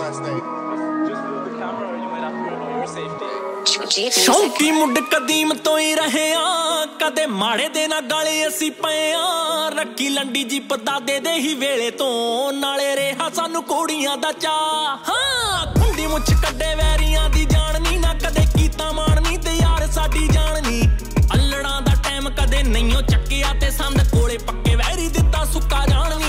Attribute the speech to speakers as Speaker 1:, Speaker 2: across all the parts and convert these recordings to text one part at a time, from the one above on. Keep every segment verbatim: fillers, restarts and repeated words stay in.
Speaker 1: शौकी मुंड कदीम तो ही रहे आ कदे माड़े दे ना गाले असी पए आ रखी लंडी जी पता दे दे ही वेले तो नाले रेहा सानू कोड़ियां दा चा हाँ कुंडी मुछ कड्डे वैरियां दी जाननी ना कदे कीता मारनी ते यार साडी जाननी अल्लड़ां दा टाइम कदे नहींओ चक्किया ते संद कोले पक्के वैरी दिता सुक्का जाननी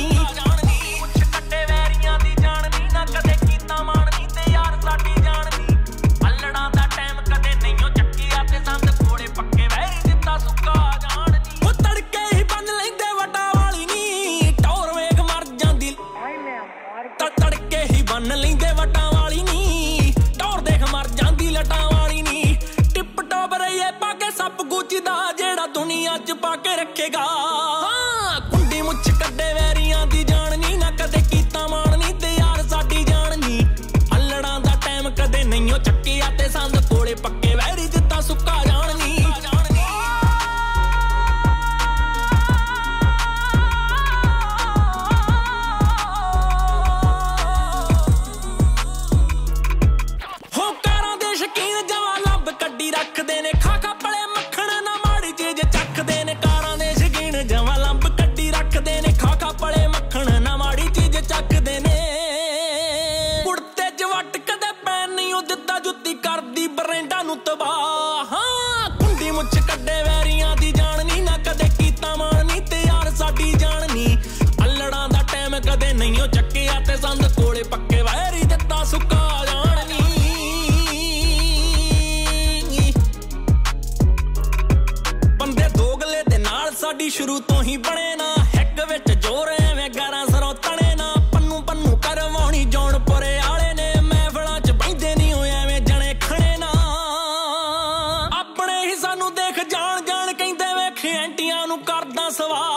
Speaker 1: दुनिया च पाके रखेगा हाँ कुंडी मुछ कड्डे वैरियां दी जाननी ना कदे कीता मारनी ते यार साडी जाननी अल्लड़ां दा टाइम कदे नहींओ चक्किया ते संद कोले पक्के वैरी दिता सुक्का जाननी हो कारां दे शकीन जवा लब कड्डी रखदे ने खा खा पले मक्खण ना चखदे ने कारां दे शकीन जवां लंब कड्डी रखदे ने खा खा पले मक्खण ना माड़ी चीज चखदे ने कुड़ते च वट कदे पैन नहीं दिता जुत्ती करदी बरेंडा नूं तबाह हाँ कुंडी मुछ कड्डे वैरियां दी जाननी ना कदे कीता मारनी ते यार साडी जाननी अल्लड़ां दा टाइम कदे नहींओ चक्किया ते संद कोले पक्के वैरी दिता सुक्का जाननी बंदे दोगले दे नाल साडी शुरू तो ही बने ना हिक विच जोर एवें गारां सरों तणे ना पन्नू पन्नू करवाउणी जौनपुरे आले ने महफिलां च बहिंदे नहीं होए एवें जणे खणे ना अपने ही सानू देख जान जान कहिंदे वेख एंटियां नूं करदा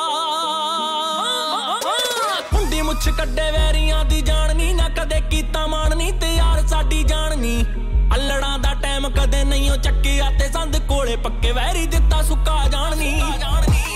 Speaker 1: सवाल कुंडी मुछ कड्डे वैरियां दी जाननी ना कदे कीता मारनी ते यार साडी जाननी अल्लड़ां दा टाइम कदे नहींओ चक्किया ते संद कोले पक्के वैरी दिता सुक्का जाननी।